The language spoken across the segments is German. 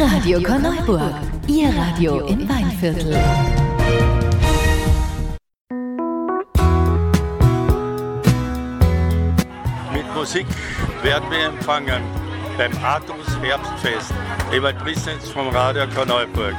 Radio Korneuburg, Ihr Radio im Weinviertel. Mit Musik werden wir empfangen beim Artus Herbstfest. Ewald Prissens vom Radio Korneuburg.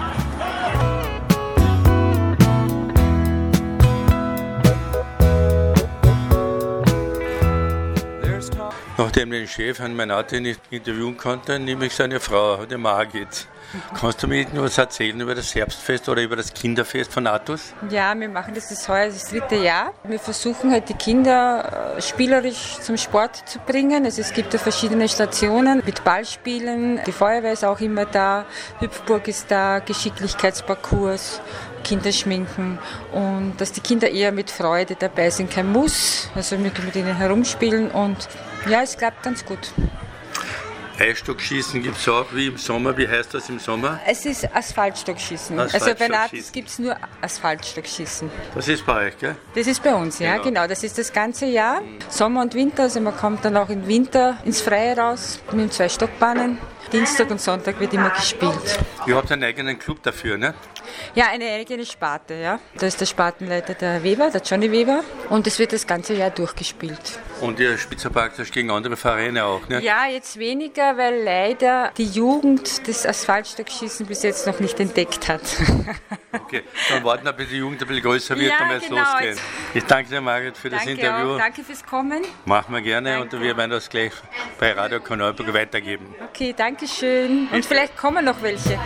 Nachdem den Chef Herrn Meinati nicht interviewen konnte, nehme ich seine Frau, die Margit. Kannst du mir etwas erzählen über das Herbstfest oder über das Kinderfest von Artus? Ja, wir machen das heuer das 3. Jahr. Wir versuchen halt die Kinder spielerisch zum Sport zu bringen. Also es gibt ja verschiedene Stationen mit Ballspielen. Die Feuerwehr ist auch immer da, Hüpfburg ist da, Geschicklichkeitsparcours, Kinderschminken und dass die Kinder eher mit Freude dabei sind, kein Muss, also mit ihnen herumspielen und ja, es klappt ganz gut. Eisstockschießen gibt es auch wie im Sommer. Wie heißt das im Sommer? Es ist Asphaltstockschießen. Also bei Artus gibt es nur Asphaltstockschießen. Das ist bei euch, gell? Das ist bei uns, ja, genau. Das ist das ganze Jahr. Sommer und Winter, also man kommt dann auch im Winter ins Freie raus mit 2 Stockbahnen. Dienstag und Sonntag wird immer gespielt. Ihr habt einen eigenen Club dafür, ne? Ja, eine eigene Sparte, ja. Da ist der Spartenleiter der Weber, der Johnny Weber. Und es wird das ganze Jahr durchgespielt. Und ihr spielt ja praktisch gegen andere Vereine auch, ne? Ja, jetzt weniger, weil leider die Jugend das Asphaltstockschießen bis jetzt noch nicht entdeckt hat. Okay, dann warten wir, bis die Jugend ein bisschen größer wird, dann wird es losgehen. Ich danke dir, Margit, für das Interview. Auch. Danke fürs Kommen. Machen wir gerne und wir werden das gleich bei Radio Korneuburg weitergeben. Okay, danke schön. Und vielleicht kommen noch welche.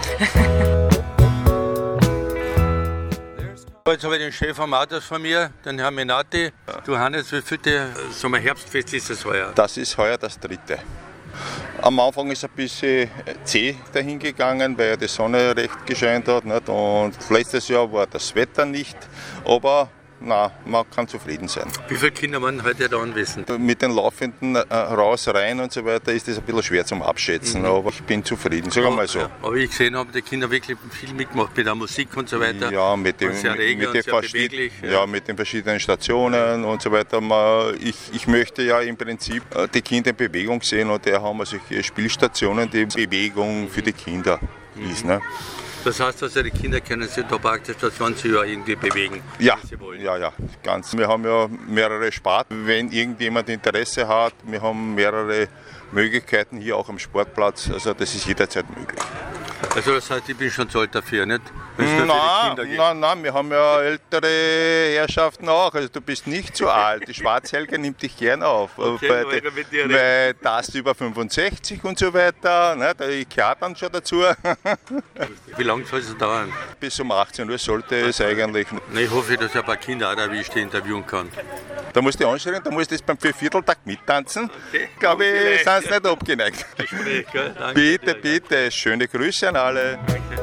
Jetzt habe ich den Chef vom Artus von mir, den Herrn Meinati. Du Hannes, wie viel Sommerherbstfest ist das heuer? Das ist heuer das 3. Am Anfang ist ein bisschen zäh dahingegangen, weil die Sonne recht gescheint hat. Nicht? Und letztes Jahr war das Wetter nicht, aber na, man kann zufrieden sein. Wie viele Kinder waren heute da anwesend? Mit den laufenden raus, rein und so weiter ist das ein bisschen schwer zum Abschätzen, aber ich bin zufrieden, sagen wir mal so. Ja, aber wie ich gesehen habe, die Kinder wirklich viel mitgemacht mit der Musik und so weiter. Ja, mit den verschiedenen Stationen und so weiter. Ich möchte ja im Prinzip die Kinder in Bewegung sehen und daher haben wir solche Spielstationen, die Bewegung für die Kinder ist. Ne? Das heißt, also die Kinder können sich da praktisch das ganze Jahr irgendwie bewegen, ja, wenn sie wollen. Ja, ganz. Wir haben ja mehrere Sparten. Wenn irgendjemand Interesse hat, wir haben mehrere Möglichkeiten hier auch am Sportplatz. Also das ist jederzeit möglich. Also das heißt, ich bin schon zu alt dafür, nicht? Nein, wir haben ja ältere Herrschaften auch. Also du bist nicht zu alt. Die Schwarzhelge nimmt dich gerne auf. Okay, weil das über 65 und so weiter, ne, ich gehöre dann schon dazu. Wie lange soll es dauern? Bis um 18 Uhr sollte es eigentlich. Ich hoffe, dass ich ein paar Kinder auch erwischt, die interviewen kann. Da musst du anstellen, da musst du jetzt beim Viervierteltag mittanzen. Okay. Glaube ich, sind sie nicht abgeneigt. Danke, bitte. Schöne Grüße an alle.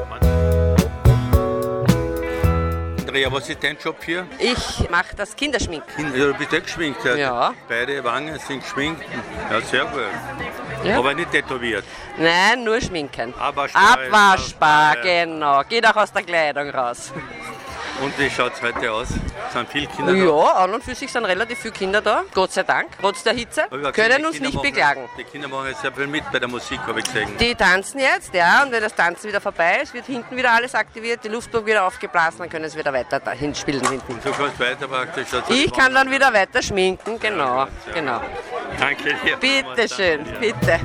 Andrea, was ist dein Job hier? Ich mache das Kinderschminken. Du bist ja geschminkt heute. Ja. Beide Wangen sind geschminkt. Ja, sehr gut. Ja. Aber nicht tätowiert. Nein, nur schminken. Abwaschbar, genau. Geht auch aus der Kleidung raus. Und wie schaut es heute aus? Sind viele Kinder da? Ja, an und für sich sind relativ viele Kinder da. Gott sei Dank. Trotz der Hitze. Können uns nicht beklagen. Die Kinder machen jetzt sehr viel mit bei der Musik, habe ich gesehen. Die tanzen jetzt, ja. Und wenn das Tanzen wieder vorbei ist, wird hinten wieder alles aktiviert, die Luftburg wieder aufgeblasen, dann können sie wieder weiter dahin spielen hinten. Und du kannst weiter praktisch... Ich kann dann wieder weiter schminken, genau. Danke dir. Bitte schön, bitte.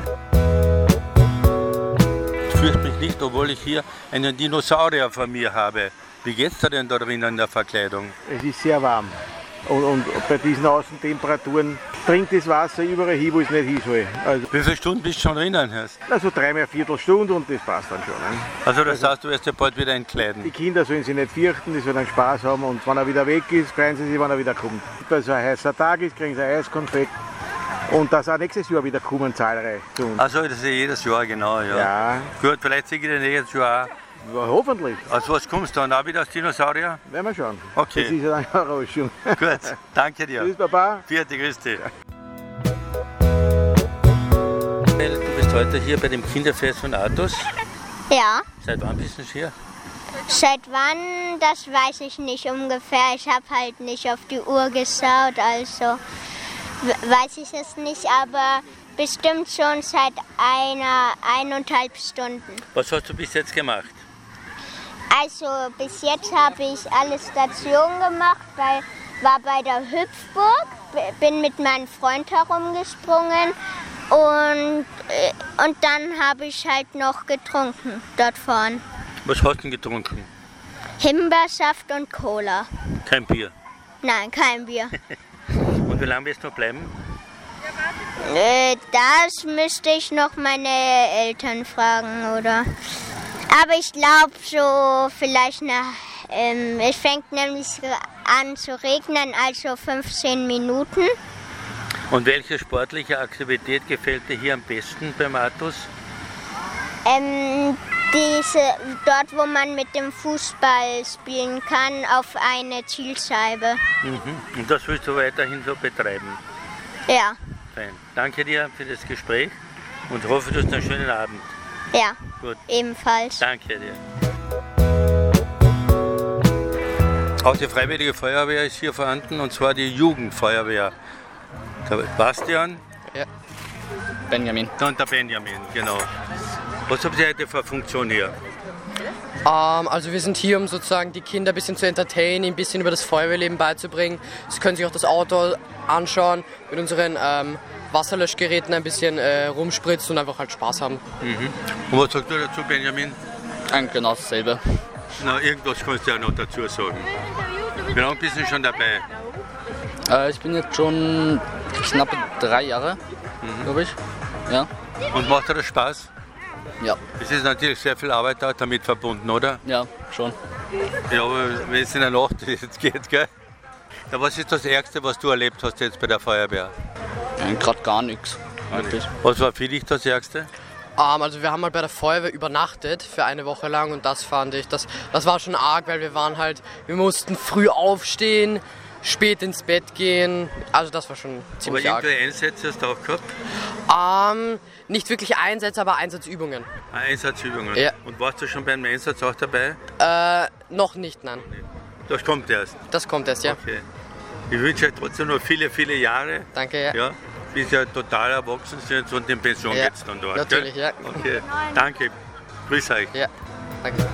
Ich fürchte mich nicht, obwohl ich hier einen Dinosaurier vor mir habe. Wie geht's dir denn da drinnen in der Verkleidung? Es ist sehr warm und bei diesen Außentemperaturen dringt das Wasser überall hin, wo es nicht hin soll. Also, wie viele Stunden bist du schon drinnen? Also 3 Viertelstunde und das passt dann schon. Ne? Also das heißt, du wirst ja bald wieder entkleiden? Die Kinder sollen sich nicht fürchten, die sollen dann Spaß haben und wenn er wieder weg ist, freuen sie sich, wenn er wieder kommt. Wenn es ein heißer Tag ist, kriegen sie ein Eiskonfekt. Und das auch nächstes Jahr wieder kommen zahlreich zu uns. Also das ist jedes Jahr, genau, ja. Ja. Gut, vielleicht sehe ich den nächstes Jahr auch. Ja, hoffentlich. Also was kommst du dann auch wieder als Dinosaurier? Werden wir schauen. Okay. Das ist ja dann eine Überraschung. Gut, danke dir. Tschüss, Papa. Vierte, grüß dich. Du bist heute hier bei dem Kinderfest von Artus. Ja. Seit wann bist du hier? Seit wann, das weiß ich nicht ungefähr. Ich habe halt nicht auf die Uhr geschaut, also weiß ich es nicht, aber bestimmt schon seit 1,5 Stunden. Was hast du bis jetzt gemacht? Also bis jetzt habe ich alle Stationen gemacht, war bei der Hüpfburg, bin mit meinem Freund herumgesprungen und dann habe ich halt noch getrunken dort vorne. Was hast du denn getrunken? Himbeersaft und Cola. Kein Bier? Nein, kein Bier. Und wie lange wirst du noch bleiben? Das müsste ich noch meine Eltern fragen, oder? Aber ich glaube so vielleicht es fängt nämlich an zu regnen, also 15 Minuten. Und welche sportliche Aktivität gefällt dir hier am besten beim Artus? Dort, wo man mit dem Fußball spielen kann, auf eine Zielscheibe. Und das willst du weiterhin so betreiben? Ja. Fein. Danke dir für das Gespräch und hoffe, du hast einen schönen Abend. Ja, gut. Ebenfalls. Danke dir. Auch die Freiwillige Feuerwehr ist hier vorhanden, und zwar die Jugendfeuerwehr. Der Bastian. Ja. Benjamin. Und der Benjamin, genau. Was habt ihr heute für Funktion hier? Also wir sind hier, um sozusagen die Kinder ein bisschen zu entertainen, ein bisschen über das Feuerwehrleben beizubringen. Sie können sich auch das Auto anschauen, mit unseren Wasserlöschgeräten ein bisschen rumspritzen und einfach halt Spaß haben. Und was sagst du dazu, Benjamin? Eigentlich genau dasselbe. Na, irgendwas kannst du ja noch dazu sagen. Wie lange bist du schon dabei? Ich bin jetzt schon knappe 3 Jahre, glaube ich. Ja. Und macht dir das Spaß? Ja. Es ist natürlich sehr viel Arbeit damit verbunden, oder? Ja, schon. Ja, aber wenn es in der Nacht jetzt geht, gell? Ja, was ist das Ärgste, was du erlebt hast jetzt bei der Feuerwehr? Gerade gar nichts. Was war für dich das Ärgste? Also wir haben mal bei der Feuerwehr übernachtet für eine Woche lang und das fand ich, das war schon arg, weil wir mussten früh aufstehen, spät ins Bett gehen, also das war schon ziemlich arg. Aber irgendwelche Einsätze hast du auch gehabt? Nicht wirklich Einsätze, aber Einsatzübungen. Einsatzübungen? Ja. Und warst du schon beim Einsatz auch dabei? Noch nicht, nein. Das kommt erst? Das kommt erst, ja. Okay. Ich wünsche euch trotzdem noch viele, viele Jahre. Danke, ja. Bis ihr total erwachsen sind und in Pension ja, geht's dann dort. Natürlich, gell? Ja. Okay, danke. Grüß euch. Ja, danke.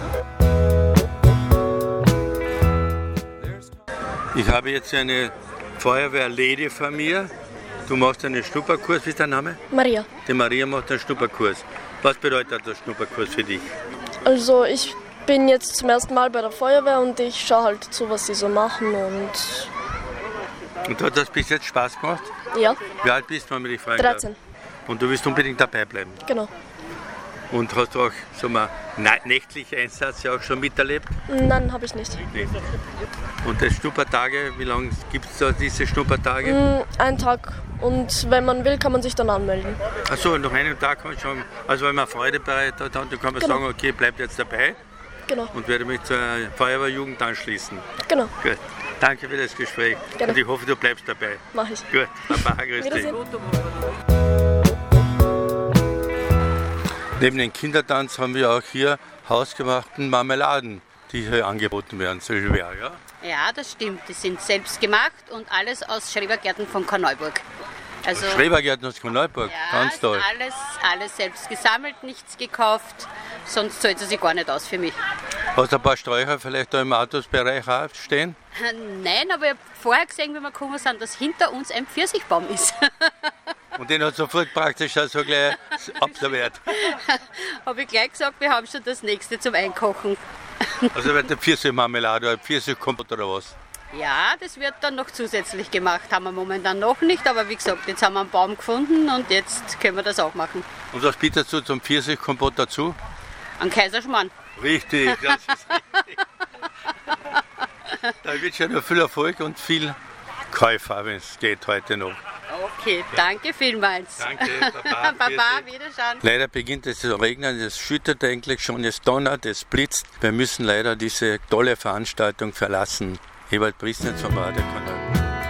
Ich habe jetzt eine Feuerwehr-Lady vor mir. Du machst einen Schnupperkurs. Wie ist dein Name? Maria. Die Maria macht einen Schnupperkurs. Was bedeutet der Schnupperkurs für dich? Also ich bin jetzt zum ersten Mal bei der Feuerwehr und ich schaue halt zu, was sie so machen Und hat das bis jetzt Spaß gemacht? Ja. Wie alt bist du, wenn ich fragen 13. darf? Und du willst unbedingt dabei bleiben? Genau. Und hast du auch so mal nächtliche Einsätze auch schon miterlebt? Nein, habe ich nicht. Und das Schnuppertage, wie lange gibt es da diese Schnuppertage? Einen Tag. Und wenn man will, kann man sich dann anmelden. Achso, nach einem Tag kann man schon, also wenn man Freude bereitet hat, dann kann man sagen, okay, bleibt jetzt dabei. Genau. Und werde mich zur Feuerwehrjugend anschließen. Genau. Gut. Danke für das Gespräch. Gerne. Und ich hoffe, du bleibst dabei. Mach ich. Gut. Baba, grüß dich. Neben dem Kindertanz haben wir auch hier hausgemachten Marmeladen, die hier angeboten werden. So schwer, ja? Ja, das stimmt. Die sind selbst gemacht und alles aus Schrebergärten von Korneuburg. Also, Schrebergärten aus Korneuburg, ja, ganz toll. Alles selbst gesammelt, nichts gekauft, sonst zahlt es sich gar nicht aus für mich. Hast du ein paar Sträucher vielleicht da im Artusbereich auch stehen? Nein, aber ich habe vorher gesehen, wie wir gekommen sind, dass hinter uns ein Pfirsichbaum ist. Und den hat sofort praktisch also gleich abserviert. Habe ich gleich gesagt, wir haben schon das nächste zum Einkochen. Also wird der Pfirsichmarmelade oder Pfirsichkompott oder was? Ja, das wird dann noch zusätzlich gemacht. Haben wir momentan noch nicht, aber wie gesagt, jetzt haben wir einen Baum gefunden und jetzt können wir das auch machen. Und was bietest du zum Pfirsichkompott dazu? Ein Kaiserschmarrn. Richtig, das ist richtig. Da wird schon noch viel Erfolg und viel Käufer, wenn es geht heute noch. Okay, danke vielmals. Danke, Baba. Baba, wiederschauen. Leider beginnt es zu regnen, es schüttet eigentlich schon, es donnert, es blitzt. Wir müssen leider diese tolle Veranstaltung verlassen. Ewald Priestnitz vom Radiokanal.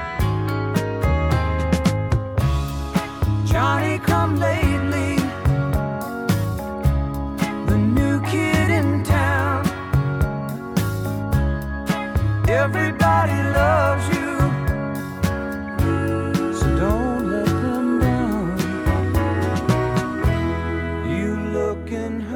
Johnny come lately, the new kid in town. Everybody loves you, so don't let them down. you looking